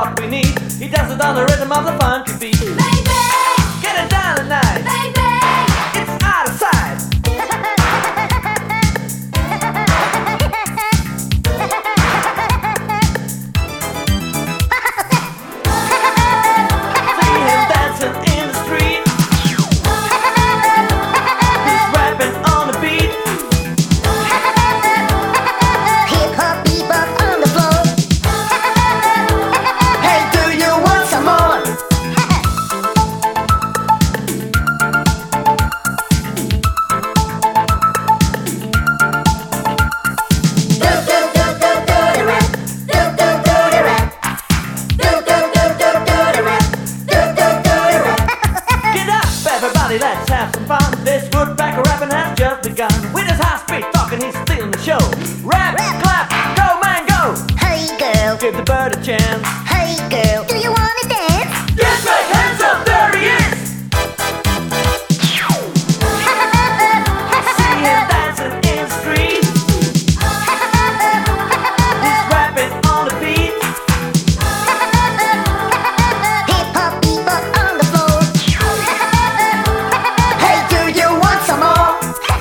what we need. He does it on the rhythm of the funky beat. Baby, Get it down tonight. baby. It's out of sight. See him dancing in the street. He's rapping on the beat. Hip hop, bebop on the floor. Hey, do you want some more? Do do do do do the rap. Do do do the rap. Do do do do do the rap. Do do do the rap. Get up, everybody, let's have some fun. This woodpecker rapping has just begun. With his high speed talking, he's stealing the show. Rap, clap, go man, go. Hey girl, Give the bird a chance. hey girl, do you wanna dance? Get back, hands up, there he is. See him dancing in the street. He's rapping on the beat. Hip hop, bebop on the floor. Hey, do you want some more?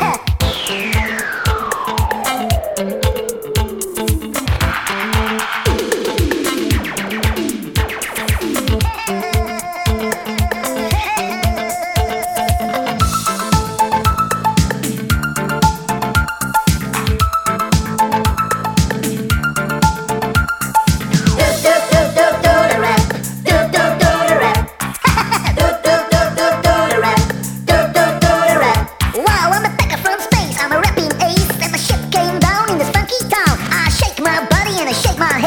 Do do do do do the rap. Do do do the rap. Do do do do do the rap. Do do do the rap. Wow, I'm a pecker from space. I'm a rapping ace, and my ship came down in this funky town. I shake my body and I shake my head.